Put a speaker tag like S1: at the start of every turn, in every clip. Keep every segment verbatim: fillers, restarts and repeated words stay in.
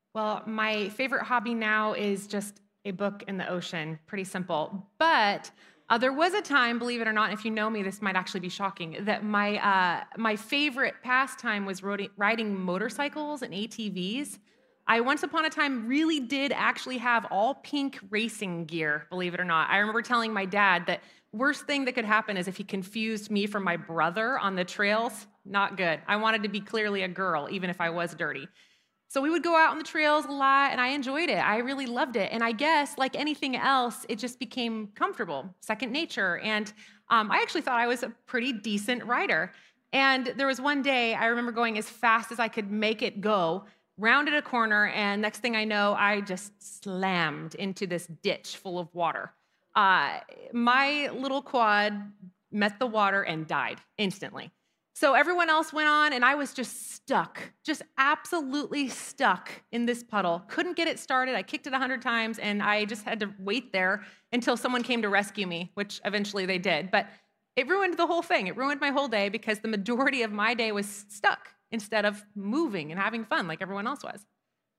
S1: Well, my favorite hobby now is just a book in the ocean. Pretty simple. But uh, there was a time, believe it or not, if you know me, this might actually be shocking, that my uh, my favorite pastime was rodi- riding motorcycles and A T Vs. I once upon a time really did actually have all pink racing gear, believe it or not. I remember telling my dad that worst thing that could happen is if he confused me from my brother on the trails. Not good. I wanted to be clearly a girl, even if I was dirty. So we would go out on the trails a lot, and I enjoyed it. I really loved it. And I guess, like anything else, it just became comfortable, second nature. And um, I actually thought I was a pretty decent rider. And there was one day I remember going as fast as I could make it go, rounded a corner, and next thing I know, I just slammed into this ditch full of water. Uh, my little quad met the water and died instantly. So everyone else went on, and I was just stuck, just absolutely stuck in this puddle. Couldn't get it started. I kicked it a hundred times, and I just had to wait there until someone came to rescue me, which eventually they did. But it ruined the whole thing. It ruined my whole day because the majority of my day was stuck instead of moving and having fun like everyone else was.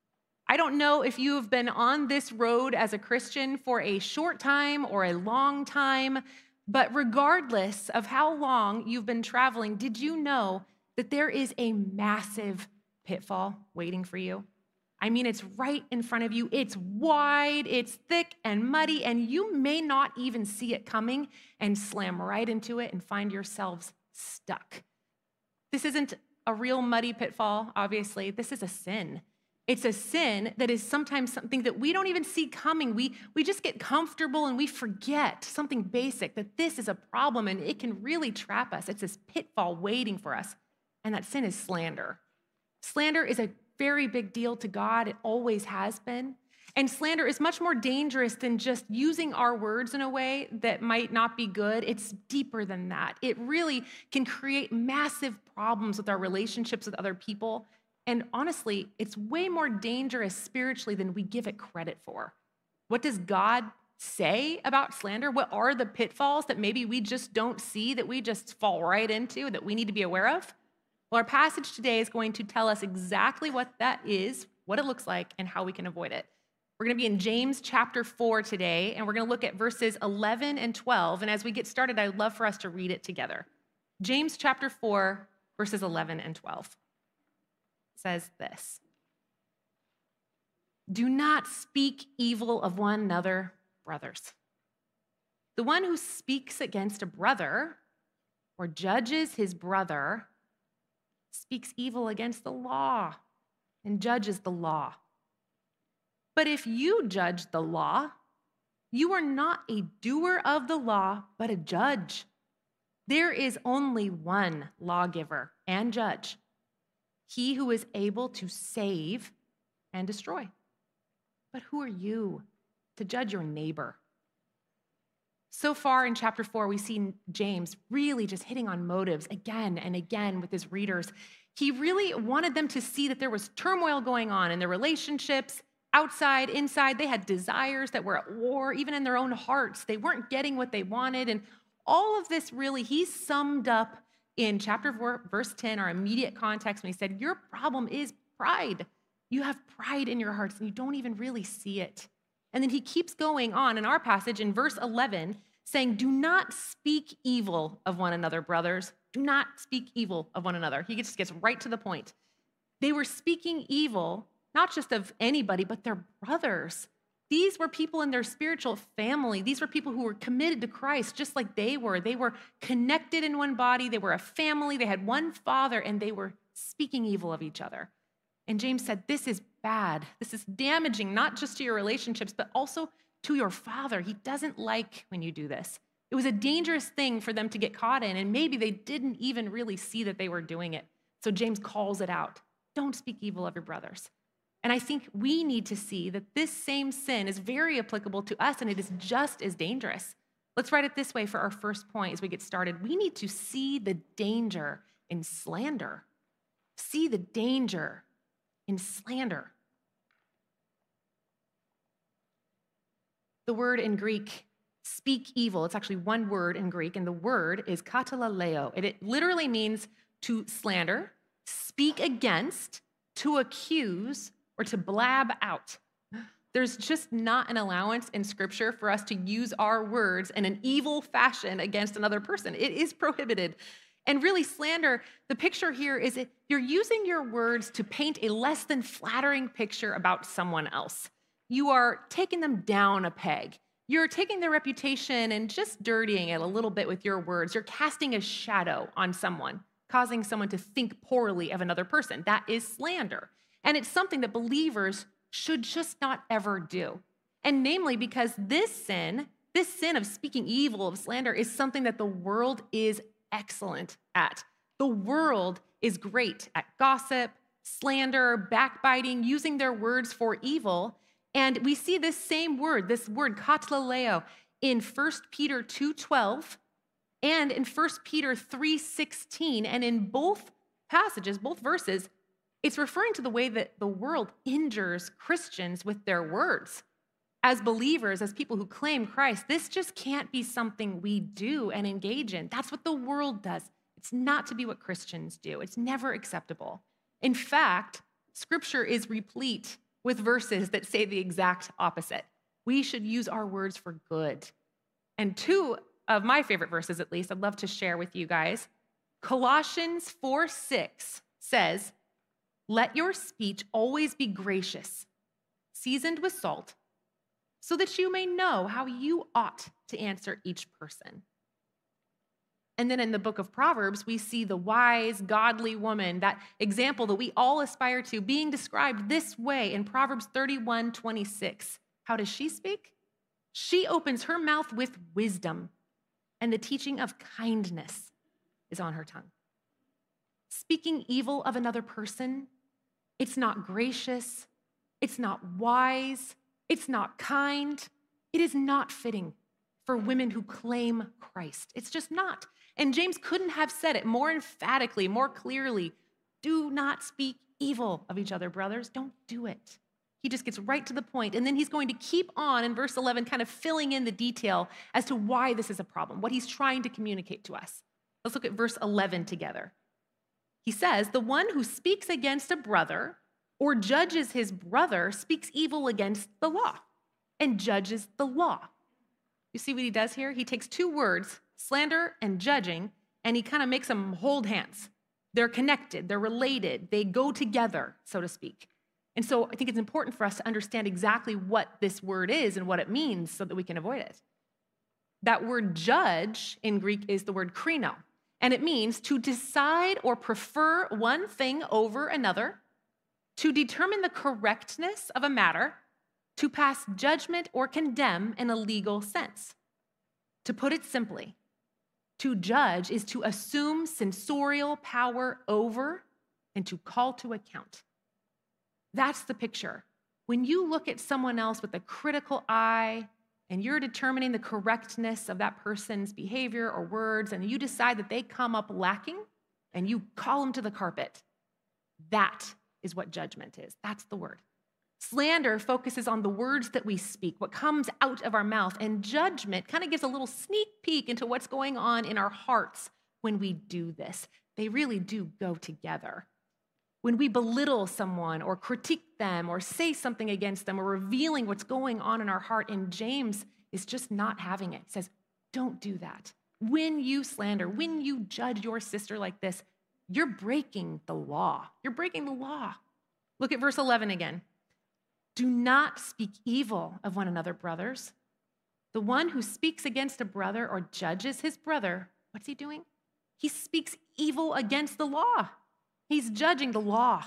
S1: I don't know if you have been on this road as a Christian for a short time or a long time, but regardless of how long you've been traveling, did you know that there is a massive pitfall waiting for you? I mean, it's right in front of you. It's wide, it's thick and muddy, and you may not even see it coming and slam right into it and find yourselves stuck. This isn't a real muddy pitfall, obviously. This is a sin. It's a sin that is sometimes something that we don't even see coming. We, we just get comfortable and we forget something basic, that this is a problem and it can really trap us. It's this pitfall waiting for us. And that sin is slander. Slander is a very big deal to God. It always has been. And slander is much more dangerous than just using our words in a way that might not be good. It's deeper than that. It really can create massive problems with our relationships with other people. And honestly, it's way more dangerous spiritually than we give it credit for. What does God say about slander? What are the pitfalls that maybe we just don't see, that we just fall right into, that we need to be aware of? Well, our passage today is going to tell us exactly what that is, what it looks like, and how we can avoid it. We're going to be in James chapter four today, and we're going to look at verses eleven and twelve. And as we get started, I'd love for us to read it together. James chapter four, verses eleven and twelve. Says this: "Do not speak evil of one another, brothers. The one who speaks against a brother or judges his brother speaks evil against the law and judges the law. But if you judge the law, you are not a doer of the law, but a judge. There is only one lawgiver and judge, he who is able to save and destroy. But who are you to judge your neighbor?" So far in chapter four, we see James really just hitting on motives again and again with his readers. He really wanted them to see that there was turmoil going on in their relationships, outside, inside. They had desires that were at war, even in their own hearts. They weren't getting what they wanted. And all of this really, he summed up in chapter four, verse ten, our immediate context, when he said, your problem is pride. You have pride in your hearts and you don't even really see it. And then he keeps going on in our passage in verse eleven, saying, do not speak evil of one another, brothers. Do not speak evil of one another. He just gets right to the point. They were speaking evil, not just of anybody, but their brothers. These were people in their spiritual family. These were people who were committed to Christ, just like they were. They were connected in one body. They were a family. They had one father, and they were speaking evil of each other. And James said, this is bad. This is damaging, not just to your relationships, but also to your father. He doesn't like when you do this. It was a dangerous thing for them to get caught in, and maybe they didn't even really see that they were doing it. So James calls it out. Don't speak evil of your brothers. And I think we need to see that this same sin is very applicable to us, and it is just as dangerous. Let's write it this way for our first point as we get started. We need to see the danger in slander. See the danger in slander. The word in Greek, speak evil, it's actually one word in Greek, and the word is katalaleo. And it literally means to slander, speak against, to accuse, or to blab out. There's just not an allowance in Scripture for us to use our words in an evil fashion against another person. It is prohibited. And really, slander, the picture here is that you're using your words to paint a less than flattering picture about someone else. You are taking them down a peg. You're taking their reputation and just dirtying it a little bit with your words. You're casting a shadow on someone, causing someone to think poorly of another person. That is slander. And it's something that believers should just not ever do. And namely because this sin, this sin of speaking evil, of slander, is something that the world is excellent at. The world is great at gossip, slander, backbiting, using their words for evil. And we see this same word, this word katlaleo, in First Peter two twelve and in First Peter three sixteen. And in both passages, both verses, it's referring to the way that the world injures Christians with their words. As believers, as people who claim Christ, this just can't be something we do and engage in. That's what the world does. It's not to be what Christians do. It's never acceptable. In fact, Scripture is replete with verses that say the exact opposite. We should use our words for good. And two of my favorite verses, at least, I'd love to share with you guys. Colossians four six says, "Let your speech always be gracious, seasoned with salt, so that you may know how you ought to answer each person." And then in the book of Proverbs, we see the wise, godly woman, that example that we all aspire to, being described this way in Proverbs thirty-one twenty-six. How does she speak? She opens her mouth with wisdom, and the teaching of kindness is on her tongue. Speaking evil of another person, it's not gracious, it's not wise, it's not kind. It is not fitting for women who claim Christ. It's just not. And James couldn't have said it more emphatically, more clearly. Do not speak evil of each other, brothers. Don't do it. He just gets right to the point. And then he's going to keep on in verse eleven, kind of filling in the detail as to why this is a problem, what he's trying to communicate to us. Let's look at verse eleven together. He says, "The one who speaks against a brother or judges his brother speaks evil against the law and judges the law." You see what he does here? He takes two words, slander and judging, and he kind of makes them hold hands. They're connected, they're related, they go together, so to speak. And so I think it's important for us to understand exactly what this word is and what it means so that we can avoid it. That word judge in Greek is the word krino, and it means to decide or prefer one thing over another, to determine the correctness of a matter, to pass judgment or condemn in a legal sense. To put it simply, to judge is to assume censorial power over and to call to account. That's the picture. When you look at someone else with a critical eye and you're determining the correctness of that person's behavior or words, and you decide that they come up lacking and you call them to the carpet, that is what judgment is. That's the word. Slander focuses on the words that we speak, what comes out of our mouth, and judgment kind of gives a little sneak peek into what's going on in our hearts when we do this. They really do go together. When we belittle someone or critique them or say something against them or revealing what's going on in our heart, and James is just not having it. He says, don't do that. When you slander, when you judge your sister like this, you're breaking the law. You're breaking the law. Look at verse eleven again. Do not speak evil of one another, brothers. The one who speaks against a brother or judges his brother, what's he doing? He speaks evil against the law. He's judging the law.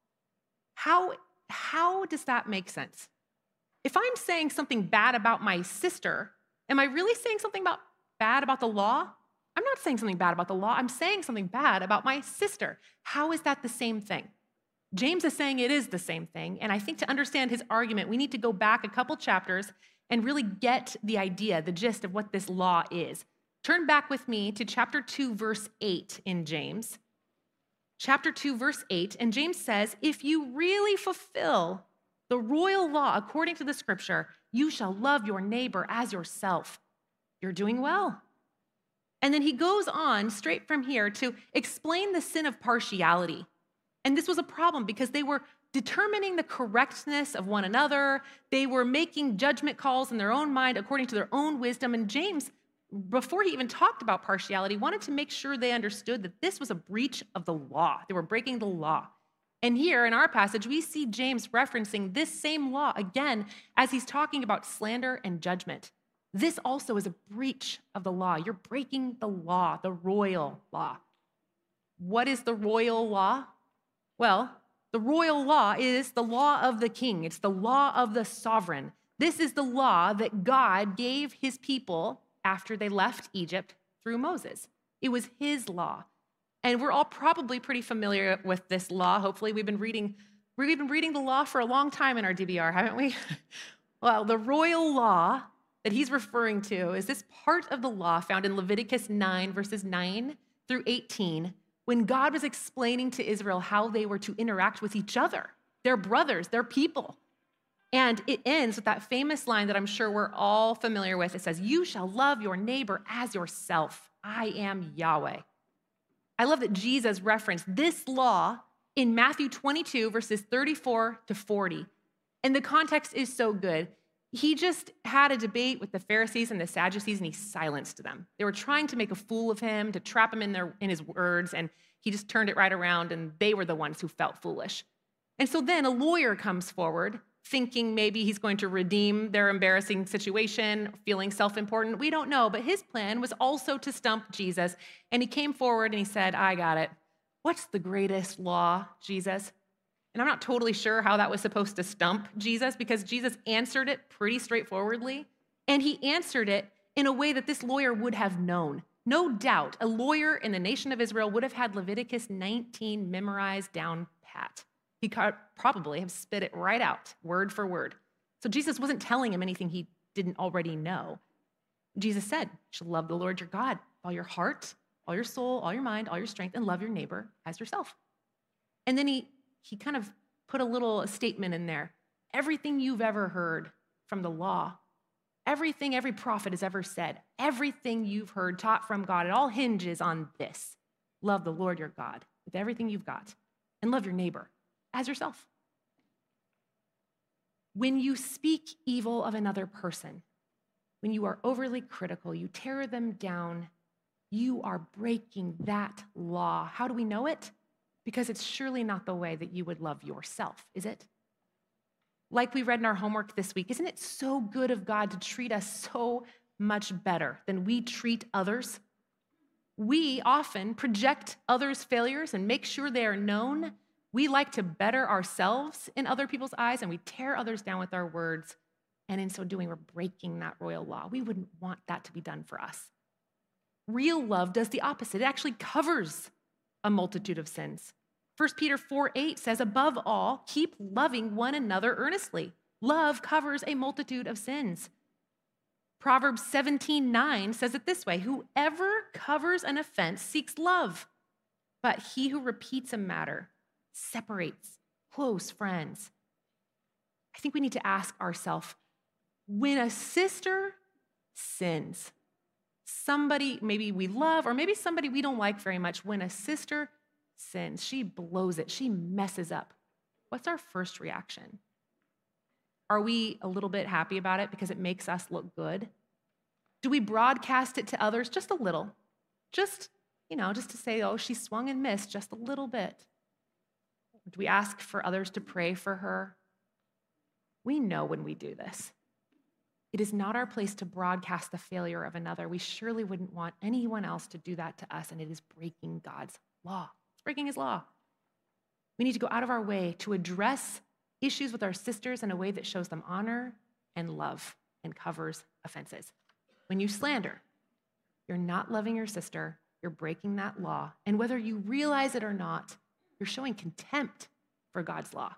S1: How, how does that make sense? If I'm saying something bad about my sister, am I really saying something about bad about the law? I'm not saying something bad about the law. I'm saying something bad about my sister. How is that the same thing? James is saying it is the same thing, and I think to understand his argument, we need to go back a couple chapters and really get the idea, the gist of what this law is. Turn back with me to chapter two, verse eight in James. Chapter two, verse eight, and James says, if you really fulfill the royal law according to the scripture, you shall love your neighbor as yourself. You're doing well. And then he goes on straight from here to explain the sin of partiality. And this was a problem because they were determining the correctness of one another. They were making judgment calls in their own mind according to their own wisdom. And James, before he even talked about partiality, wanted to make sure they understood that this was a breach of the law. They were breaking the law. And here in our passage, we see James referencing this same law again as he's talking about slander and judgment. This also is a breach of the law. You're breaking the law, the royal law. What is the royal law? Well, the royal law is the law of the king. It's the law of the sovereign. This is the law that God gave his people after they left Egypt through Moses. It was his law. And we're all probably pretty familiar with this law. Hopefully we've been reading, we've been reading the law for a long time in our D B R, haven't we? Well, the royal law that he's referring to is this part of the law found in Leviticus nine, verses nine through eighteen, when God was explaining to Israel how they were to interact with each other, their brothers, their people. And it ends with that famous line that I'm sure we're all familiar with. It says, "You shall love your neighbor as yourself. I am Yahweh." I love that Jesus referenced this law in Matthew twenty-two, verses thirty-four to forty. And the context is so good. He just had a debate with the Pharisees and the Sadducees, and he silenced them. They were trying to make a fool of him, to trap him in, their, in his words, and he just turned it right around, and they were the ones who felt foolish. And so then a lawyer comes forward, thinking maybe he's going to redeem their embarrassing situation, feeling self-important. We don't know, but his plan was also to stump Jesus. And he came forward and he said, "I got it. What's the greatest law, Jesus?" And I'm not totally sure how that was supposed to stump Jesus, because Jesus answered it pretty straightforwardly. And he answered it in a way that this lawyer would have known. No doubt, a lawyer in the nation of Israel would have had Leviticus nineteen memorized down pat. He could probably have spit it right out, word for word. So Jesus wasn't telling him anything he didn't already know. Jesus said, "You should love the Lord your God, all your heart, all your soul, all your mind, all your strength, and love your neighbor as yourself." And then he, he kind of put a little statement in there. Everything you've ever heard from the law, everything every prophet has ever said, everything you've heard taught from God, it all hinges on this. Love the Lord your God with everything you've got, and love your neighbor as yourself. When you speak evil of another person, when you are overly critical, you tear them down, you are breaking that law. How do we know it? Because it's surely not the way that you would love yourself, is it? Like we read in our homework this week, isn't it so good of God to treat us so much better than we treat others? We often project others' failures and make sure they are known. We like to better ourselves in other people's eyes, and we tear others down with our words. And in so doing, we're breaking that royal law. We wouldn't want that to be done for us. Real love does the opposite. It actually covers a multitude of sins. First Peter four eight says, "Above all, keep loving one another earnestly. Love covers a multitude of sins." Proverbs seventeen nine says it this way, "Whoever covers an offense seeks love, but he who repeats a matter separates close friends." I think we need to ask ourselves, when a sister sins, somebody maybe we love, or maybe somebody we don't like very much, when a sister sins, she blows it, she messes up, what's our first reaction? Are we a little bit happy about it because it makes us look good? Do we broadcast it to others just a little? Just, you know, just to say, "Oh, she swung and missed just a little bit." Do we ask for others to pray for her? We know when we do this. It is not our place to broadcast the failure of another. We surely wouldn't want anyone else to do that to us, and it is breaking God's law. It's breaking his law. We need to go out of our way to address issues with our sisters in a way that shows them honor and love and covers offenses. When you slander, you're not loving your sister, you're breaking that law, and whether you realize it or not, you're showing contempt for God's law.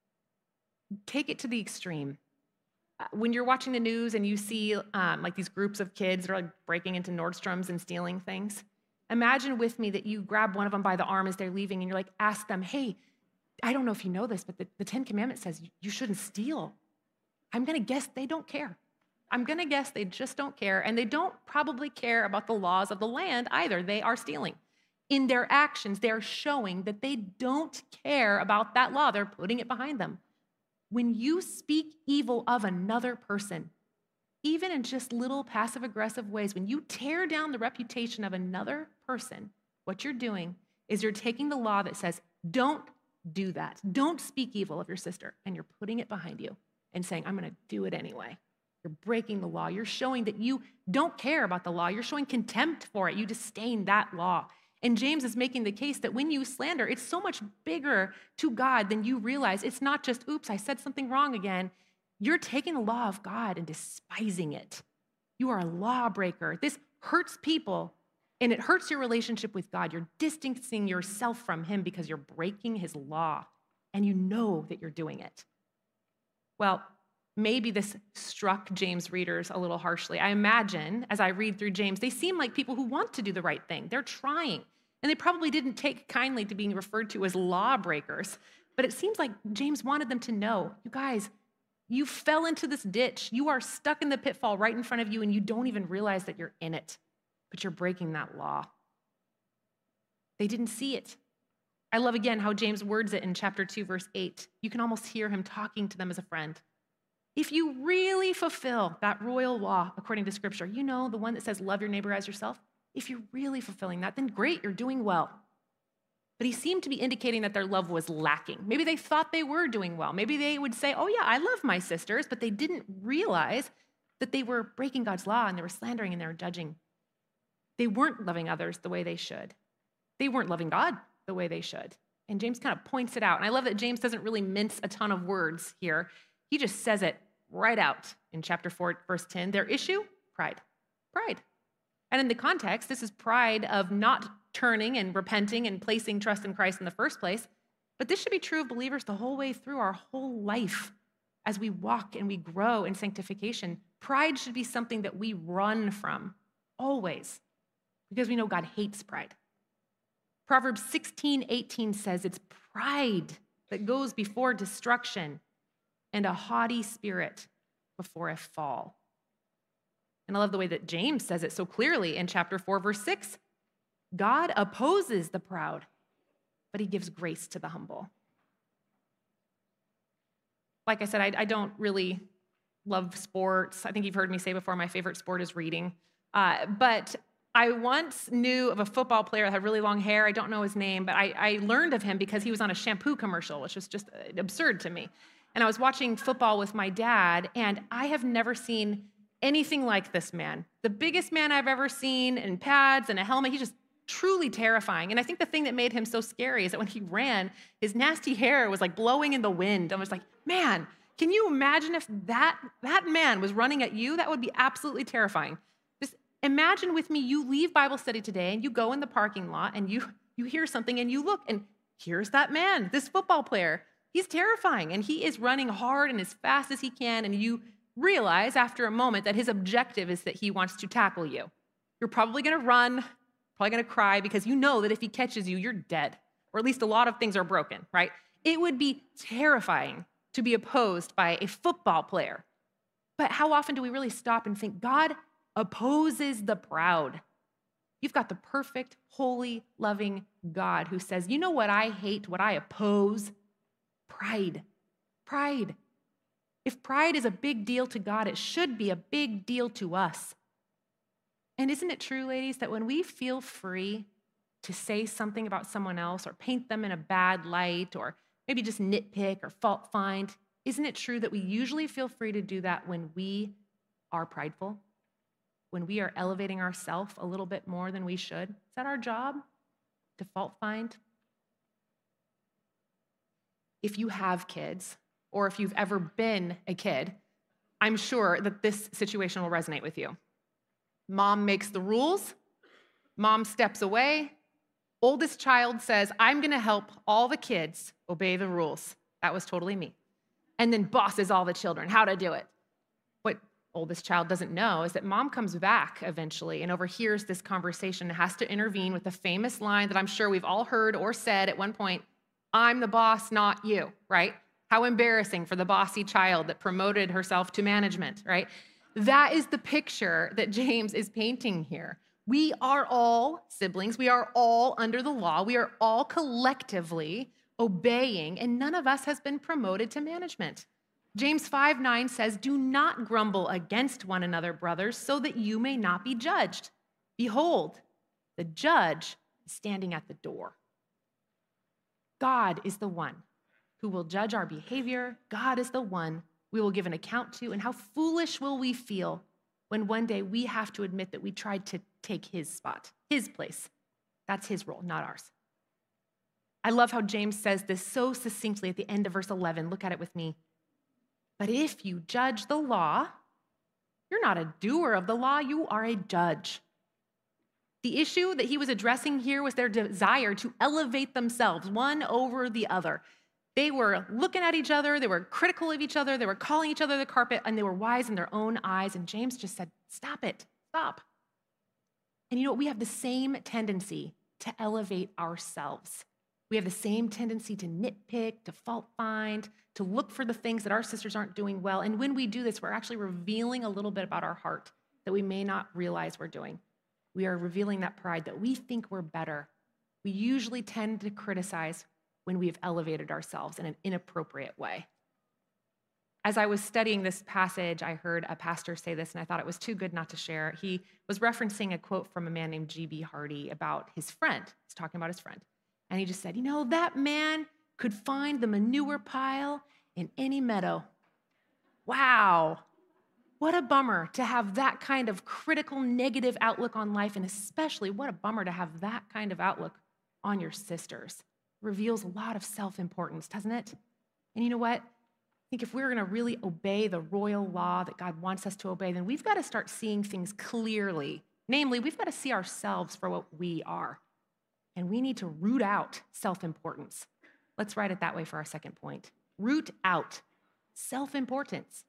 S1: Take it to the extreme. When you're watching the news and you see um, like these groups of kids that are like breaking into Nordstrom's and stealing things, imagine with me that you grab one of them by the arm as they're leaving and you're like, ask them, "Hey, I don't know if you know this, but the, the Ten Commandments says you shouldn't steal." I'm gonna guess they don't care. I'm gonna guess they just don't care, and they don't probably care about the laws of the land either. They are stealing. In their actions, they're showing that they don't care about that law. They're putting it behind them. When you speak evil of another person, even in just little passive-aggressive ways, when you tear down the reputation of another person, what you're doing is you're taking the law that says, don't do that. Don't speak evil of your sister, and you're putting it behind you and saying, I'm going to do it anyway. You're breaking the law. You're showing that you don't care about the law. You're showing contempt for it. You disdain that law. And James is making the case that when you slander, it's so much bigger to God than you realize. It's not just, oops, I said something wrong again. You're taking the law of God and despising it. You are a lawbreaker. This hurts people, and it hurts your relationship with God. You're distancing yourself from him because you're breaking his law, and you know that you're doing it. Well, maybe this struck James readers a little harshly. I imagine, as I read through James, they seem like people who want to do the right thing. They're trying, and they probably didn't take kindly to being referred to as lawbreakers. But it seems like James wanted them to know, you guys, you fell into this ditch. You are stuck in the pitfall right in front of you, and you don't even realize that you're in it, but you're breaking that law. They didn't see it. I love, again, how James words it in chapter two, verse eight. You can almost hear him talking to them as a friend. If you really fulfill that royal law according to Scripture, you know, the one that says love your neighbor as yourself, if you're really fulfilling that, then great, you're doing well. But he seemed to be indicating that their love was lacking. Maybe they thought they were doing well. Maybe they would say, oh yeah, I love my sisters, but they didn't realize that they were breaking God's law and they were slandering and they were judging. They weren't loving others the way they should. They weren't loving God the way they should. And James kind of points it out. And I love that James doesn't really mince a ton of words here. He just says it right out in chapter four, verse ten. Their issue, pride. Pride. And in the context, this is pride of not turning and repenting and placing trust in Christ in the first place. But this should be true of believers the whole way through our whole life as we walk and we grow in sanctification. Pride should be something that we run from always because we know God hates pride. Proverbs sixteen eighteen says it's pride that goes before destruction and a haughty spirit before a fall. And I love the way that James says it so clearly in chapter four, verse six. God opposes the proud, but he gives grace to the humble. Like I said, I, I don't really love sports. I think you've heard me say before, my favorite sport is reading. Uh, but I once knew of a football player that had really long hair. I don't know his name, but I, I learned of him because he was on a shampoo commercial, which was just absurd to me. And I was watching football with my dad, and I have never seen anything like this man. The biggest man I've ever seen in pads and a helmet. He's just truly terrifying. And I think the thing that made him so scary is that when he ran, his nasty hair was like blowing in the wind. I was like, man, can you imagine if that, that man was running at you? That would be absolutely terrifying. Just imagine with me, you leave Bible study today and you go in the parking lot and you, you hear something and you look and here's that man, this football player. He's terrifying and he is running hard and as fast as he can, and you realize after a moment that his objective is that he wants to tackle you. You're probably going to run, probably going to cry because you know that if he catches you, you're dead, or at least a lot of things are broken, right? It would be terrifying to be opposed by a football player. But how often do we really stop and think, God opposes the proud? You've got the perfect, holy, loving God who says, you know what I hate, what I oppose? Pride. Pride. If pride is a big deal to God, it should be a big deal to us. And isn't it true, ladies, that when we feel free to say something about someone else or paint them in a bad light or maybe just nitpick or fault find, isn't it true that we usually feel free to do that when we are prideful? When we are elevating ourselves a little bit more than we should? Is that our job? To fault find? If you have kids, or if you've ever been a kid, I'm sure that this situation will resonate with you. Mom makes the rules. Mom steps away. Oldest child says, I'm going to help all the kids obey the rules. That was totally me. And then bosses all the children how to do it. What oldest child doesn't know is that mom comes back eventually and overhears this conversation and has to intervene with the famous line that I'm sure we've all heard or said at one point, I'm the boss, not you, right? How embarrassing for the bossy child that promoted herself to management, right? That is the picture that James is painting here. We are all siblings. We are all under the law. We are all collectively obeying, and none of us has been promoted to management. James five nine says, "Do not grumble against one another, brothers, so that you may not be judged. Behold, the judge is standing at the door." God is the one who will judge our behavior. God is the one we will give an account to. And how foolish will we feel when one day we have to admit that we tried to take his spot, his place. That's his role, not ours. I love how James says this so succinctly at the end of verse eleven. Look at it with me. "But if you judge the law, you're not a doer of the law, you are a judge." The issue that he was addressing here was their desire to elevate themselves one over the other. They were looking at each other, they were critical of each other, they were calling each other the carpet, and they were wise in their own eyes. And James just said, stop it, stop. And you know what? We have the same tendency to elevate ourselves. We have the same tendency to nitpick, to fault find, to look for the things that our sisters aren't doing well. And when we do this, we're actually revealing a little bit about our heart that we may not realize we're doing. We are revealing that pride that we think we're better. We usually tend to criticize when we have elevated ourselves in an inappropriate way. As I was studying this passage, I heard a pastor say this, and I thought it was too good not to share. He was referencing a quote from a man named G B Hardy about his friend. He's talking about his friend. And he just said, you know, that man could find the manure pile in any meadow. Wow. What a bummer to have that kind of critical, negative outlook on life, and especially what a bummer to have that kind of outlook on your sisters. It reveals a lot of self-importance, doesn't it? And you know what? I think if we're going to really obey the royal law that God wants us to obey, then we've got to start seeing things clearly. Namely, we've got to see ourselves for what we are. And we need to root out self-importance. Let's write it that way for our second point. Root out self-importance.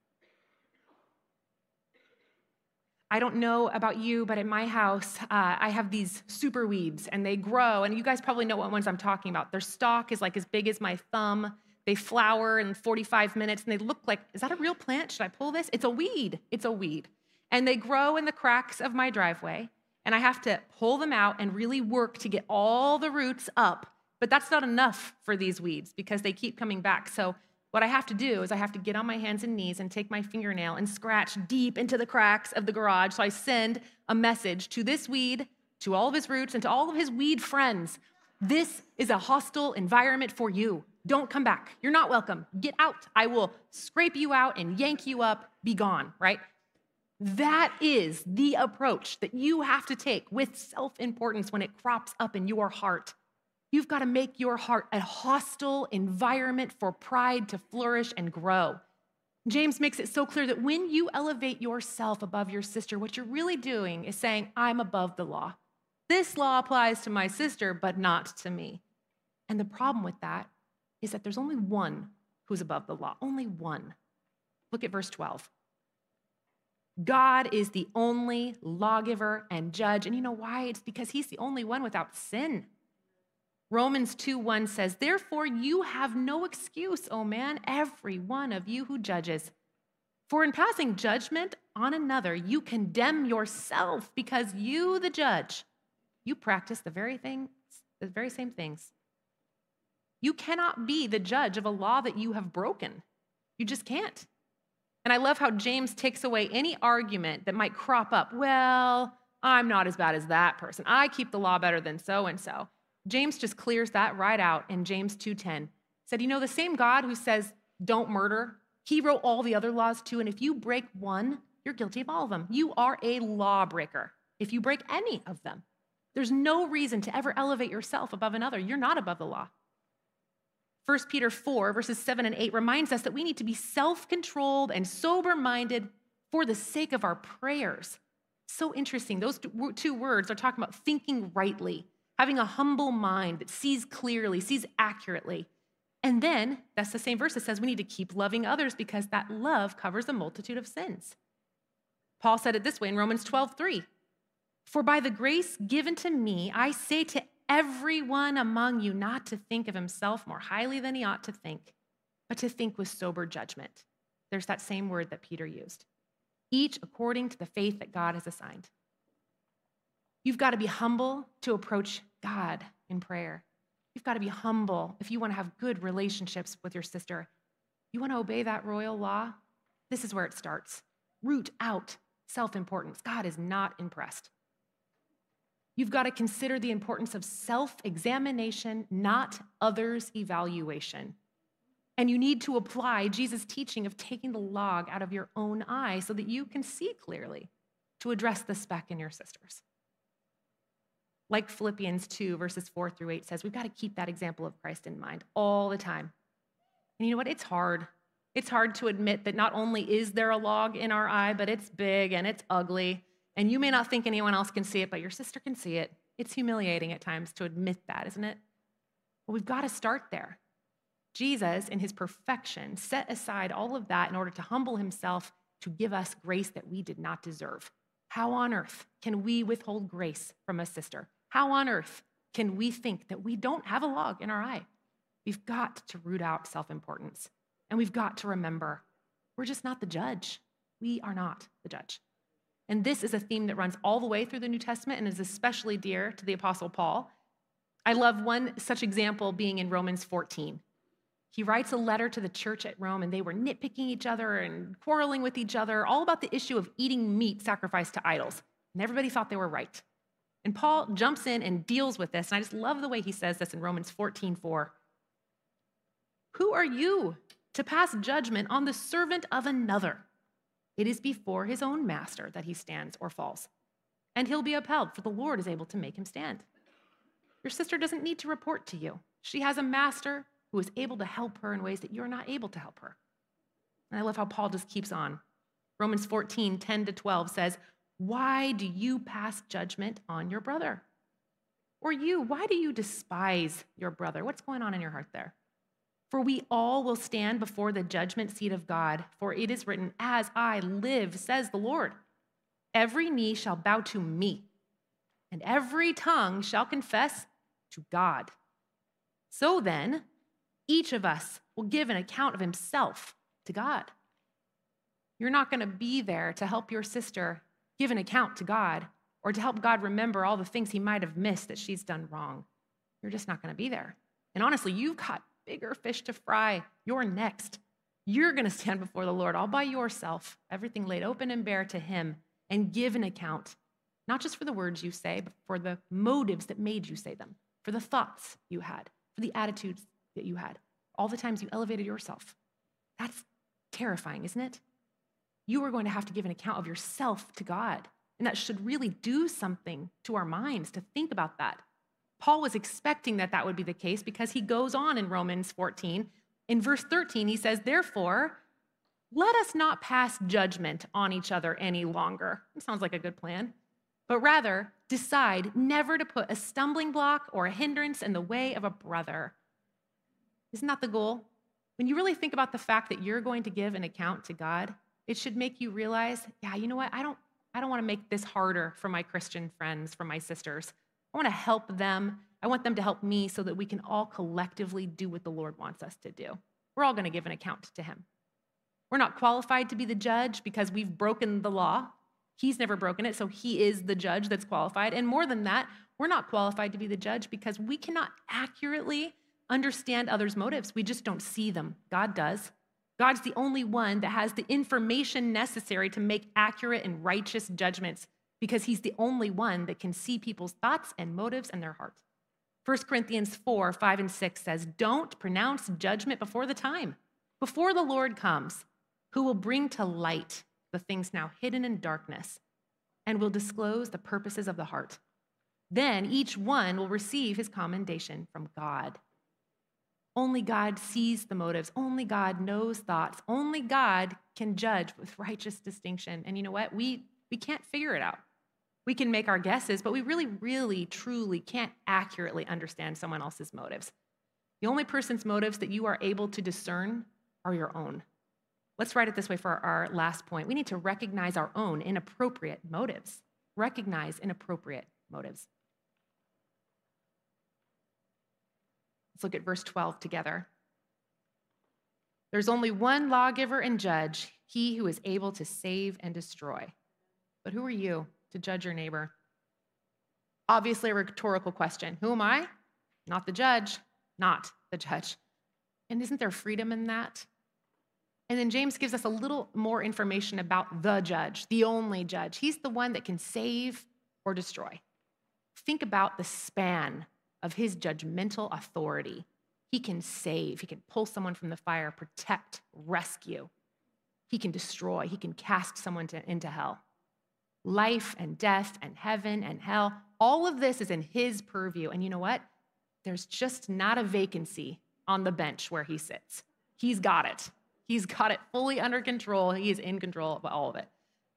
S1: I don't know about you, but in my house, uh, I have these super weeds, and they grow, and you guys probably know what ones I'm talking about. Their stalk is like as big as my thumb. They flower in forty-five minutes, and they look like, is that a real plant? Should I pull this? It's a weed. It's a weed. And they grow in the cracks of my driveway, and I have to pull them out and really work to get all the roots up. But that's not enough for these weeds because they keep coming back. So what I have to do is I have to get on my hands and knees and take my fingernail and scratch deep into the cracks of the garage. So I send a message to this weed, to all of his roots, and to all of his weed friends. This is a hostile environment for you. Don't come back. You're not welcome. Get out. I will scrape you out and yank you up. Be gone, right? That is the approach that you have to take with self-importance when it crops up in your heart. You've got to make your heart a hostile environment for pride to flourish and grow. James makes it so clear that when you elevate yourself above your sister, what you're really doing is saying, I'm above the law. This law applies to my sister, but not to me. And the problem with that is that there's only one who's above the law, only one. Look at verse twelve. God is the only lawgiver and judge. And you know why? It's because he's the only one without sin. Romans two one says, therefore you have no excuse, O man, every one of you who judges. For in passing judgment on another, you condemn yourself because you, the judge, you practice the very things, the very same things. You cannot be the judge of a law that you have broken. You just can't. And I love how James takes away any argument that might crop up. Well, I'm not as bad as that person. I keep the law better than so-and-so. James just clears that right out in James two ten. Said, you know, the same God who says, don't murder, he wrote all the other laws too. And if you break one, you're guilty of all of them. You are a lawbreaker if you break any of them. There's no reason to ever elevate yourself above another. You're not above the law. First Peter four, verses seven and eight reminds us that we need to be self-controlled and sober-minded for the sake of our prayers. So interesting. Those two words are talking about thinking rightly, having a humble mind that sees clearly, sees accurately. And then, that's the same verse that says we need to keep loving others because that love covers a multitude of sins. Paul said it this way in Romans twelve three. For by the grace given to me, I say to everyone among you not to think of himself more highly than he ought to think, but to think with sober judgment. There's that same word that Peter used. Each according to the faith that God has assigned. You've got to be humble to approach God in prayer. You've got to be humble if you want to have good relationships with your sister. You want to obey that royal law? This is where it starts. Root out self-importance. God is not impressed. You've got to consider the importance of self-examination, not others' evaluation. And you need to apply Jesus' teaching of taking the log out of your own eye so that you can see clearly to address the speck in your sister's. Like Philippians two, verses four through eight says, we've got to keep that example of Christ in mind all the time. And you know what? It's hard. It's hard to admit that not only is there a log in our eye, but it's big and it's ugly. And you may not think anyone else can see it, but your sister can see it. It's humiliating at times to admit that, isn't it? But we've got to start there. Jesus, in his perfection, set aside all of that in order to humble himself to give us grace that we did not deserve. How on earth can we withhold grace from a sister? How on earth can we think that we don't have a log in our eye? We've got to root out self-importance, and we've got to remember we're just not the judge. We are not the judge. And this is a theme that runs all the way through the New Testament and is especially dear to the Apostle Paul. I love one such example being in Romans fourteen. He writes a letter to the church at Rome, and they were nitpicking each other and quarreling with each other, all about the issue of eating meat sacrificed to idols. And everybody thought they were right. And Paul jumps in and deals with this. And I just love the way he says this in Romans fourteen four. Who are you to pass judgment on the servant of another? It is before his own master that he stands or falls. And he'll be upheld, for the Lord is able to make him stand. Your sister doesn't need to report to you. She has a master who is able to help her in ways that you're not able to help her. And I love how Paul just keeps on. Romans fourteen ten to twelve says, why do you pass judgment on your brother? Or you, why do you despise your brother? What's going on in your heart there? For we all will stand before the judgment seat of God, for it is written, as I live, says the Lord, every knee shall bow to me, and every tongue shall confess to God. So then, each of us will give an account of himself to God. You're not going to be there to help your sister give an account to God or to help God remember all the things he might have missed that she's done wrong. You're just not going to be there. And honestly, you've got bigger fish to fry. You're next. You're going to stand before the Lord all by yourself, everything laid open and bare to him, and give an account, not just for the words you say, but for the motives that made you say them, for the thoughts you had, for the attitudes that you had, all the times you elevated yourself. That's terrifying, isn't it? You are going to have to give an account of yourself to God, and that should really do something to our minds to think about that. Paul was expecting that that would be the case because he goes on in Romans fourteen. In verse thirteen, he says, therefore, let us not pass judgment on each other any longer. It sounds like a good plan. But rather, decide never to put a stumbling block or a hindrance in the way of a brother. Isn't that the goal? When you really think about the fact that you're going to give an account to God, it should make you realize, yeah, you know what? I don't, I don't want to make this harder for my Christian friends, for my sisters. I want to help them. I want them to help me so that we can all collectively do what the Lord wants us to do. We're all going to give an account to him. We're not qualified to be the judge because we've broken the law. He's never broken it, so he is the judge that's qualified. And more than that, we're not qualified to be the judge because we cannot accurately understand others' motives. We just don't see them. God does. God's the only one that has the information necessary to make accurate and righteous judgments because he's the only one that can see people's thoughts and motives and their hearts. First Corinthians four, five, and six says, don't pronounce judgment before the time, before the Lord comes, who will bring to light the things now hidden in darkness and will disclose the purposes of the heart. Then each one will receive his commendation from God. Only God sees the motives. Only God knows thoughts. Only God can judge with righteous distinction. And you know what? We, we can't figure it out. We can make our guesses, but we really, really, truly can't accurately understand someone else's motives. The only person's motives that you are able to discern are your own. Let's write it this way for our last point. We need to recognize our own inappropriate motives. Recognize inappropriate motives. Let's look at verse twelve together. There's only one lawgiver and judge, he who is able to save and destroy. But who are you to judge your neighbor? Obviously a rhetorical question. Who am I? Not the judge, not the judge. And isn't there freedom in that? And then James gives us a little more information about the judge, the only judge. He's the one that can save or destroy. Think about the span of his judgmental authority. He can save, he can pull someone from the fire, protect, rescue. He can destroy, he can cast someone to, into hell. Life and death and heaven and hell, all of this is in his purview. And you know what? There's just not a vacancy on the bench where he sits. He's got it. He's got it fully under control. He is in control of all of it.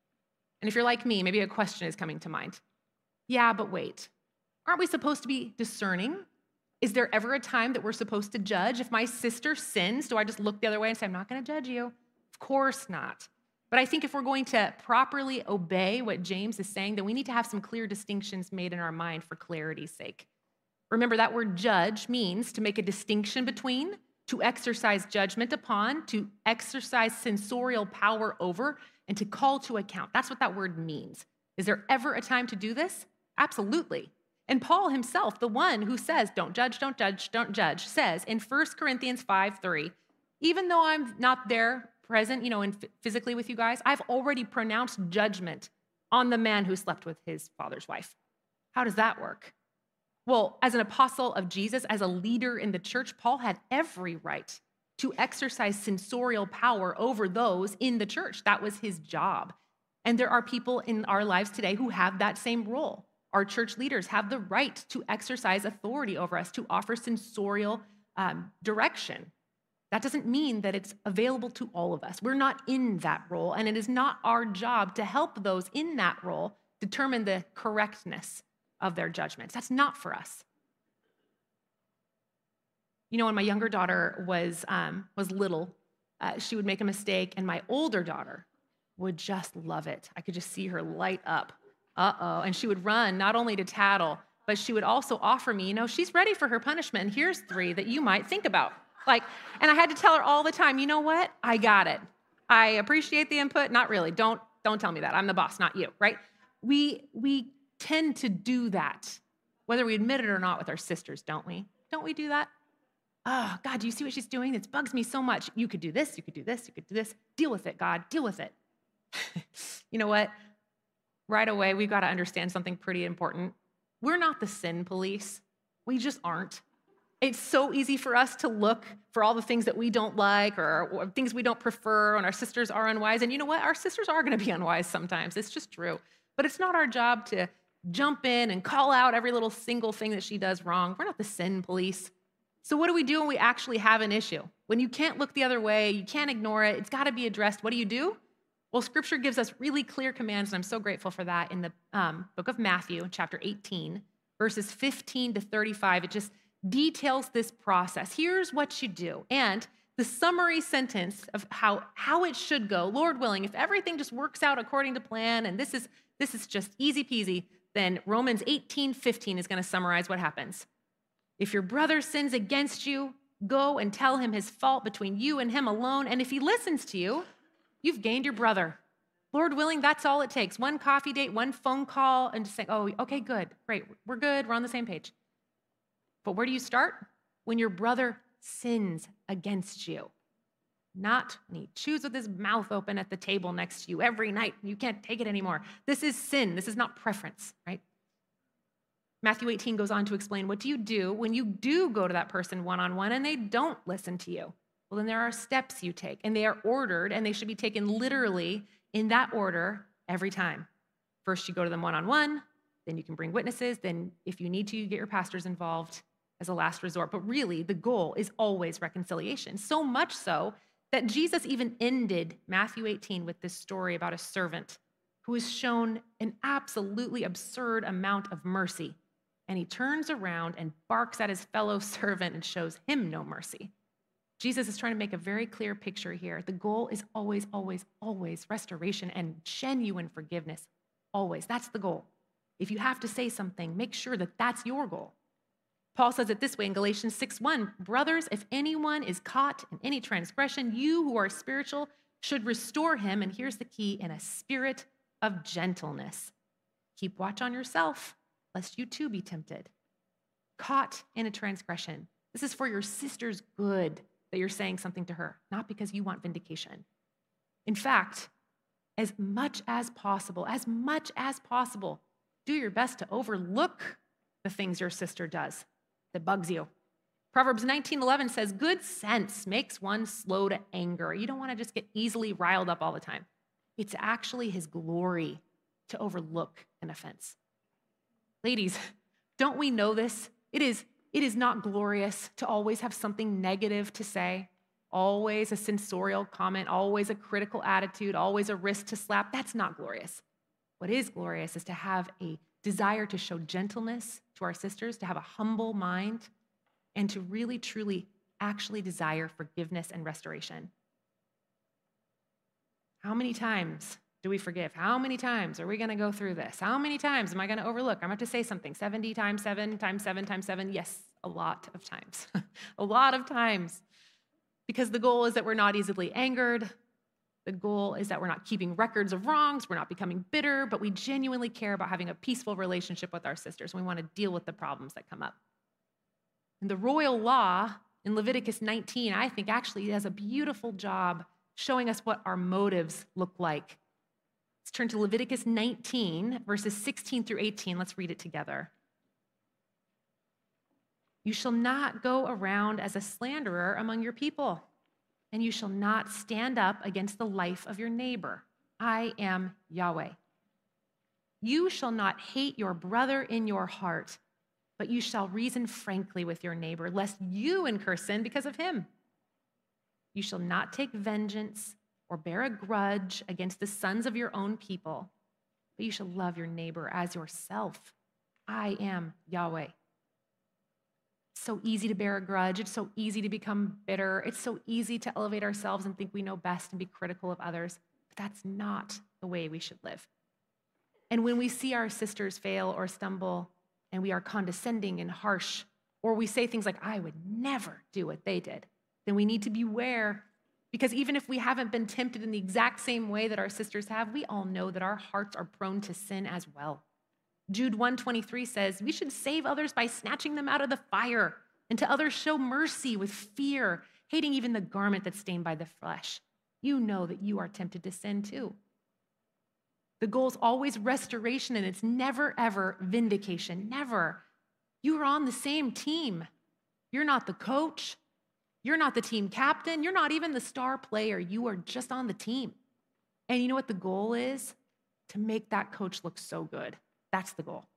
S1: And if you're like me, maybe a question is coming to mind. Yeah, but wait, aren't we supposed to be discerning? Is there ever a time that we're supposed to judge? If my sister sins, do I just look the other way and say, I'm not going to judge you? Of course not. But I think if we're going to properly obey what James is saying, then we need to have some clear distinctions made in our mind for clarity's sake. Remember, that word judge means to make a distinction between, to exercise judgment upon, to exercise censorial power over, and to call to account. That's what that word means. Is there ever a time to do this? Absolutely. And Paul himself, the one who says, don't judge, don't judge, don't judge, says in First Corinthians five three, even though I'm not there present, you know, and physically with you guys, I've already pronounced judgment on the man who slept with his father's wife. How does that work? Well, as an apostle of Jesus, as a leader in the church, Paul had every right to exercise censorial power over those in the church. That was his job. And there are people in our lives today who have that same role. Our church leaders have the right to exercise authority over us, to offer censorial um, direction. That doesn't mean that it's available to all of us. We're not in that role, and it is not our job to help those in that role determine the correctness of their judgments. That's not for us. You know, when my younger daughter was, um, was little, uh, she would make a mistake, and my older daughter would just love it. I could just see her light up. Uh-oh. And she would run not only to tattle, but she would also offer me, you know, she's ready for her punishment, and here's three that you might think about. Like, and I had to tell her all the time, you know what? I got it. I appreciate the input. Not really. Don't, don't tell me that. I'm the boss, not you, right? We, we tend to do that, whether we admit it or not, with our sisters, don't we? Don't we do that? Oh, God, do you see what she's doing? It bugs me so much. You could do this, you could do this, you could do this. Deal with it, God, deal with it. You know what? Right away, we've got to understand something pretty important. We're not the sin police. We just aren't. It's so easy for us to look for all the things that we don't like or, or things we don't prefer, and our sisters are unwise. And you know what? Our sisters are going to be unwise sometimes. It's just true. But it's not our job to jump in and call out every little single thing that she does wrong. We're not the sin police. So what do we do when we actually have an issue? When you can't look the other way, you can't ignore it, it's got to be addressed, what do you do? Well, Scripture gives us really clear commands, and I'm so grateful for that in the um, book of Matthew, chapter eighteen, verses fifteen to thirty-five. It just details this process. Here's what you do. And the summary sentence of how, how it should go, Lord willing, if everything just works out according to plan, and this is, this is just easy peasy, then Romans eighteen fifteen is going to summarize what happens. If your brother sins against you, go and tell him his fault between you and him alone. And if he listens to you, you've gained your brother. Lord willing, that's all it takes. One coffee date, one phone call, and just say, oh, okay, good, great, we're good, we're on the same page. But where do you start? When your brother sins against you. Not when he chews with his mouth open at the table next to you every night. You can't take it anymore. This is sin. This is not preference, right? Matthew eighteen goes on to explain, what do you do when you do go to that person one-on-one and they don't listen to you? Well, then there are steps you take, and they are ordered, and they should be taken literally in that order every time. First, you go to them one-on-one, then you can bring witnesses, then if you need to, you get your pastors involved as a last resort. But really, the goal is always reconciliation, so much so that Jesus even ended Matthew eighteen with this story about a servant who is shown an absolutely absurd amount of mercy. And he turns around and barks at his fellow servant and shows him no mercy. Jesus is trying to make a very clear picture here. The goal is always, always, always restoration and genuine forgiveness. Always. That's the goal. If you have to say something, make sure that that's your goal. Paul says it this way in Galatians six one, brothers, if anyone is caught in any transgression, you who are spiritual should restore him, and here's the key, in a spirit of gentleness. Keep watch on yourself, lest you too be tempted, caught in a transgression. This is for your sister's good that you're saying something to her, not because you want vindication. In fact, as much as possible, as much as possible, do your best to overlook the things your sister does that bugs you. Proverbs nineteen eleven says, good sense makes one slow to anger. You don't want to just get easily riled up all the time. It's actually his glory to overlook an offense. Ladies, don't we know this? It is, it is not glorious to always have something negative to say, always a censorial comment, always a critical attitude, always a wrist to slap. That's not glorious. What is glorious is to have a desire to show gentleness to our sisters, to have a humble mind, and to really, truly, actually desire forgiveness and restoration. How many times do we forgive? How many times are we going to go through this? How many times am I going to overlook? I'm going to have to say something. seventy times seven times seven times seven. Yes, a lot of times. A lot of times. Because the goal is that we're not easily angered. The goal is that we're not keeping records of wrongs. We're not becoming bitter, but we genuinely care about having a peaceful relationship with our sisters. We want to deal with the problems that come up. And the royal law in Leviticus nineteen, I think, actually does a beautiful job showing us what our motives look like. Let's turn to Leviticus nineteen, verses sixteen through eighteen. Let's read it together. You shall not go around as a slanderer among your people, and you shall not stand up against the life of your neighbor. I am Yahweh. You shall not hate your brother in your heart, but you shall reason frankly with your neighbor, lest you incur sin because of him. You shall not take vengeance or bear a grudge against the sons of your own people, but you shall love your neighbor as yourself. I am Yahweh. It's so easy to bear a grudge. It's so easy to become bitter. It's so easy to elevate ourselves and think we know best and be critical of others. But that's not the way we should live. And when we see our sisters fail or stumble and we are condescending and harsh, or we say things like, I would never do what they did, then we need to beware, because even if we haven't been tempted in the exact same way that our sisters have, we all know that our hearts are prone to sin as well. Jude one twenty-three says, we should save others by snatching them out of the fire, and to others show mercy with fear, hating even the garment that's stained by the flesh. You know that you are tempted to sin too. The goal is always restoration, and it's never, ever vindication. Never. You are on the same team. You're not the coach. You're not the team captain. You're not even the star player. You are just on the team. And you know what the goal is? To make that coach look so good. That's the goal.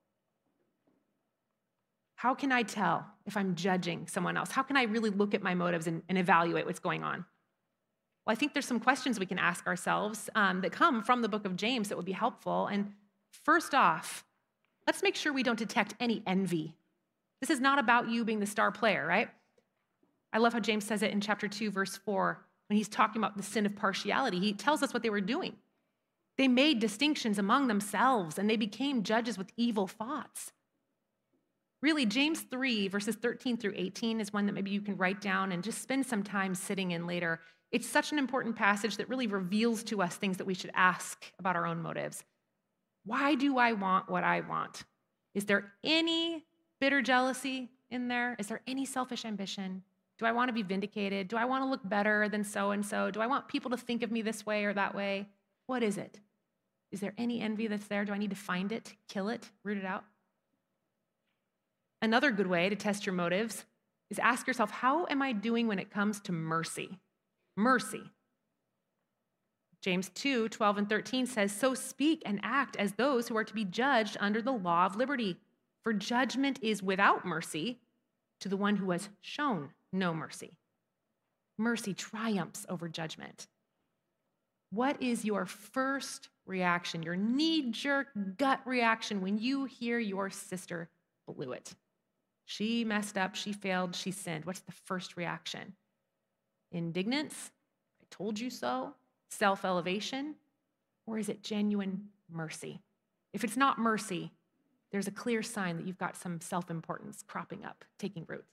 S1: How can I tell if I'm judging someone else? How can I really look at my motives and, and evaluate what's going on? Well, I think there's some questions we can ask ourselves um, that come from the book of James that would be helpful. And first off, let's make sure we don't detect any envy. This is not about you being the star player, right? I love how James says it in chapter two, verse four, when he's talking about the sin of partiality. He tells us what they were doing. They made distinctions among themselves, and they became judges with evil thoughts. Really, James three, verses thirteen through eighteen is one that maybe you can write down and just spend some time sitting in later. It's such an important passage that really reveals to us things that we should ask about our own motives. Why do I want what I want? Is there any bitter jealousy in there? Is there any selfish ambition? Do I want to be vindicated? Do I want to look better than so-and-so? Do I want people to think of me this way or that way? What is it? Is there any envy that's there? Do I need to find it, kill it, root it out? Another good way to test your motives is ask yourself, how am I doing when it comes to mercy? Mercy. James two, twelve and thirteen says, so speak and act as those who are to be judged under the law of liberty. For judgment is without mercy to the one who has shown no mercy. Mercy triumphs over judgment. What is your first reaction, your knee-jerk gut reaction when you hear your sister blew it? She messed up, she failed, she sinned. What's the first reaction? Indignance? I told you so? Self-elevation? Or is it genuine mercy? If it's not mercy, there's a clear sign that you've got some self-importance cropping up, taking root.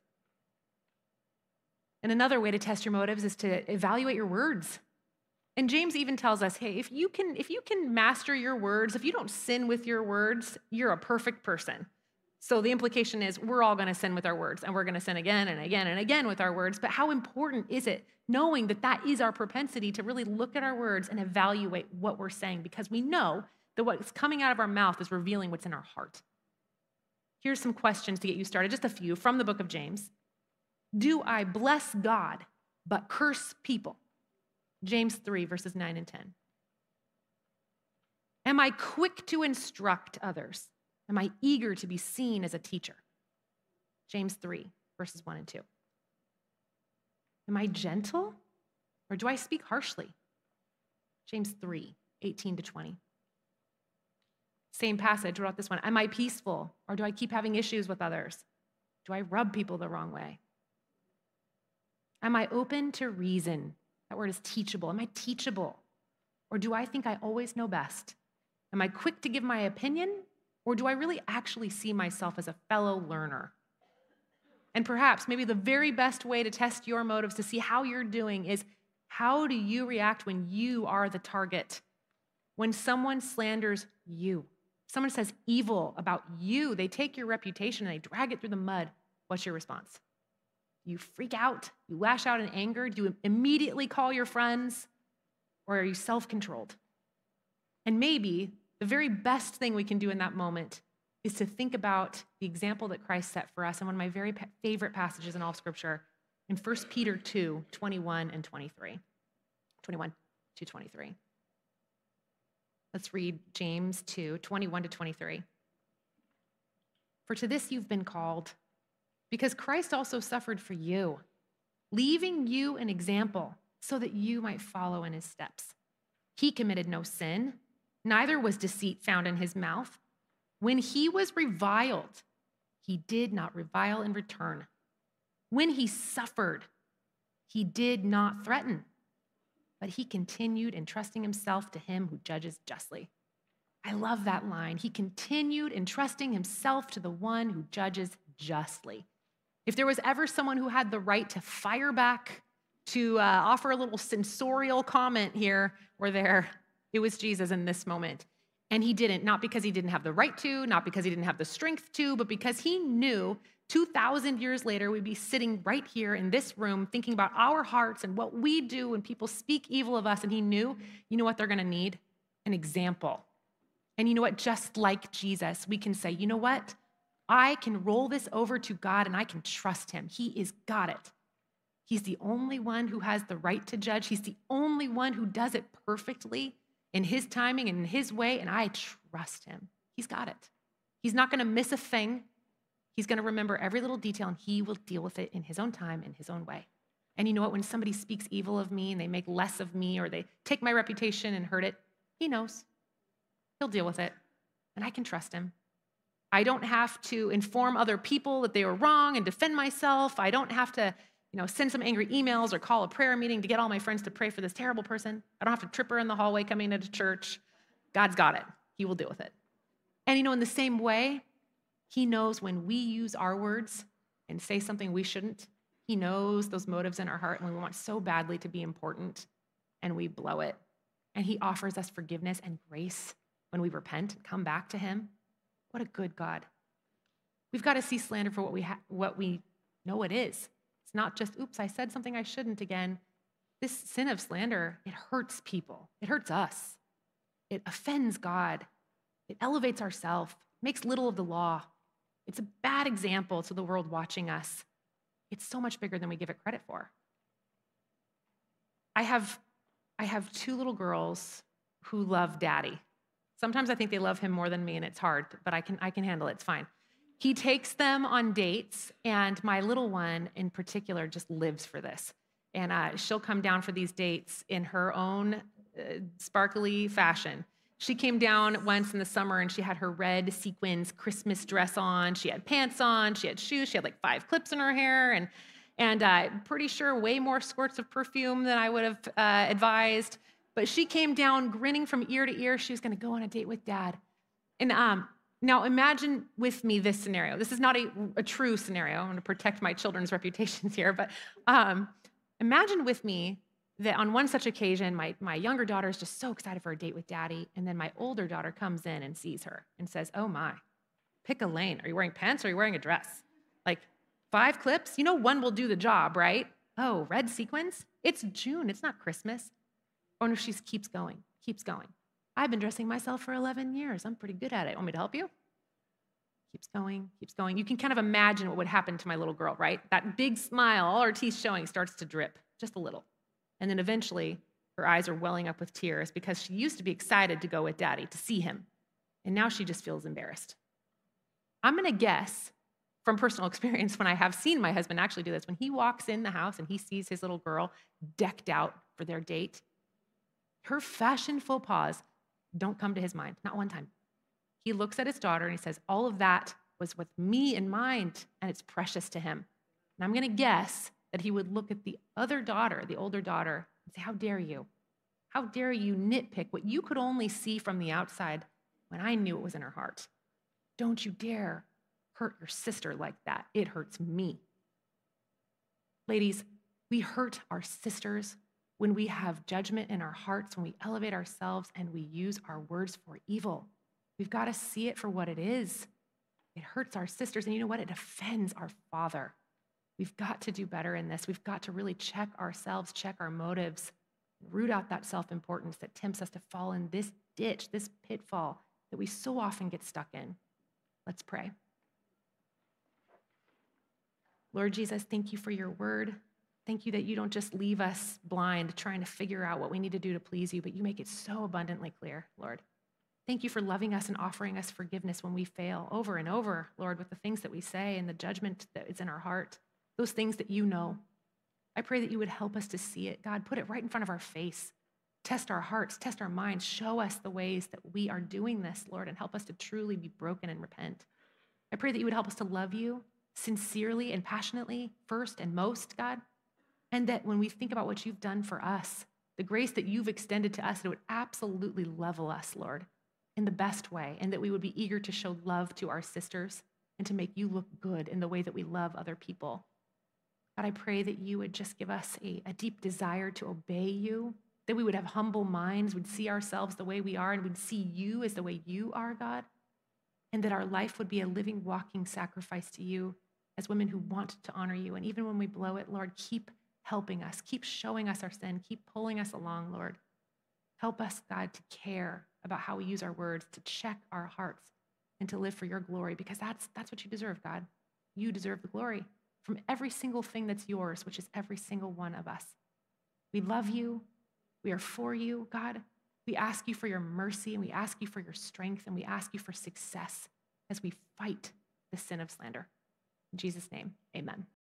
S1: And another way to test your motives is to evaluate your words. And James even tells us, hey, if you can, if you can master your words, if you don't sin with your words, you're a perfect person. So the implication is we're all going to sin with our words, and we're going to sin again and again and again with our words. But how important is it knowing that that is our propensity to really look at our words and evaluate what we're saying, because we know that what's coming out of our mouth is revealing what's in our heart. Here's some questions to get you started, just a few from the book of James. Do I bless God but curse people? James three, verses nine and ten. Am I quick to instruct others? Am I eager to be seen as a teacher? James three, verses one and two. Am I gentle, or do I speak harshly? James three, eighteen to twenty. Same passage, what about this one? Am I peaceful, or do I keep having issues with others? Do I rub people the wrong way? Am I open to reason? That word is teachable. Am I teachable, or do I think I always know best? Am I quick to give my opinion, or do I really actually see myself as a fellow learner? And perhaps maybe the very best way to test your motives to see how you're doing is, how do you react when you are the target? When someone slanders you, someone says evil about you, they take your reputation and they drag it through the mud. What's your response? You freak out? You lash out in anger? Do you immediately call your friends? Or are you self-controlled? And maybe the very best thing we can do in that moment is to think about the example that Christ set for us in one of my very favorite passages in all Scripture, in First Peter two, twenty-one and twenty-three. twenty-one to twenty-three. Let's read James two, twenty-one to twenty-three. For to this you've been called, because Christ also suffered for you, leaving you an example so that you might follow in his steps. He committed no sin, neither was deceit found in his mouth. When he was reviled, he did not revile in return. When he suffered, he did not threaten, but he continued entrusting himself to him who judges justly. I love that line. He continued entrusting himself to the one who judges justly. If there was ever someone who had the right to fire back, to uh, offer a little censorial comment here or there, it was Jesus in this moment. And he didn't, not because he didn't have the right to, not because he didn't have the strength to, but because he knew two thousand years later we'd be sitting right here in this room thinking about our hearts and what we do when people speak evil of us. And he knew, you know what they're going to need? An example. And you know what? Just like Jesus, we can say, you know what? I can roll this over to God and I can trust him. He is got it. He's the only one who has the right to judge. He's the only one who does it perfectly in his timing and in his way, and I trust him. He's got it. He's not going to miss a thing. He's going to remember every little detail, and he will deal with it in his own time, in his own way. And you know what? When somebody speaks evil of me and they make less of me or they take my reputation and hurt it, he knows. He'll deal with it, and I can trust him. I don't have to inform other people that they were wrong and defend myself. I don't have to, you know, send some angry emails or call a prayer meeting to get all my friends to pray for this terrible person. I don't have to trip her in the hallway coming into church. God's got it. He will deal with it. And you know, in the same way, he knows when we use our words and say something we shouldn't. He knows those motives in our heart and we want so badly to be important and we blow it. And he offers us forgiveness and grace when we repent and come back to him. What a good God. We've got to see slander for what we ha- what we know it is. It's not just, oops, I said something I shouldn't again. This sin of slander, it hurts people. It hurts us. It offends God. It elevates ourselves, makes little of the law. It's a bad example to the world watching us. It's so much bigger than we give it credit for. I have, I have two little girls who love daddy. Sometimes I think they love him more than me, and it's hard, but I can, I can handle it. It's fine. He takes them on dates, and my little one in particular just lives for this. And uh, she'll come down for these dates in her own uh, sparkly fashion. She came down once in the summer, and she had her red sequins Christmas dress on. She had pants on. She had shoes. She had like five clips in her hair, and and uh, pretty sure way more squirts of perfume than I would have uh, advised. But she came down grinning from ear to ear. She was going to go on a date with dad. And um, now imagine with me this scenario. This is not a, a true scenario. I'm going to protect my children's reputations here. But um, imagine with me that on one such occasion, my, my younger daughter is just so excited for a date with daddy. And then my older daughter comes in and sees her and says, oh my, Pick a lane. Are you wearing pants or are you wearing a dress? Like five clips? You know one will do the job, right? Oh, red sequins? It's June. It's not Christmas. I wonder if she keeps going, keeps going. I've been dressing myself for eleven years. I'm pretty good at it. Want me to help you? Keeps going, keeps going. You can kind of imagine what would happen to my little girl, right? That big smile, all her teeth showing, starts to drip just a little. And then eventually, her eyes are welling up with tears because she used to be excited to go with daddy, to see him. And now she just feels embarrassed. I'm going to guess from personal experience when I have seen my husband actually do this, when he walks in the house and he sees his little girl decked out for their date, her fashion faux pas don't come to his mind, not one time. He looks at his daughter and he says, all of that was with me in mind, and it's precious to him. And I'm going to guess that he would look at the other daughter, the older daughter, and say, how dare you? How dare you nitpick what you could only see from the outside when I knew it was in her heart? Don't you dare hurt your sister like that. It hurts me. Ladies, we hurt our sisters when we have judgment in our hearts, when we elevate ourselves and we use our words for evil. We've got to see it for what it is. It hurts our sisters, and you know what? It offends our Father. We've got to do better in this. We've got to really check ourselves, check our motives, root out that self-importance that tempts us to fall in this ditch, this pitfall that we so often get stuck in. Let's pray. Lord Jesus, thank you for your word. Thank you that you don't just leave us blind trying to figure out what we need to do to please you, but you make it so abundantly clear, Lord. Thank you for loving us and offering us forgiveness when we fail over and over, Lord, with the things that we say and the judgment that is in our heart, those things that you know. I pray that you would help us to see it. God, put it right in front of our face. Test our hearts, test our minds, show us the ways that we are doing this, Lord, and help us to truly be broken and repent. I pray that you would help us to love you sincerely and passionately, first and most, God, and that when we think about what you've done for us, the grace that you've extended to us, it would absolutely level us, Lord, in the best way, and that we would be eager to show love to our sisters and to make you look good in the way that we love other people. God, I pray that you would just give us a, a deep desire to obey you, that we would have humble minds, would see ourselves the way we are, and would see you as the way you are, God, and that our life would be a living, walking sacrifice to you as women who want to honor you. And even when we blow it, Lord, keep helping us, keep showing us our sin, keep pulling us along, Lord. Help us, God, to care about how we use our words, to check our hearts, and to live for your glory, because that's, that's what you deserve, God. You deserve the glory from every single thing that's yours, which is every single one of us. We love you. We are for you, God. We ask you for your mercy, and we ask you for your strength, and we ask you for success as we fight the sin of slander. In Jesus' name, amen.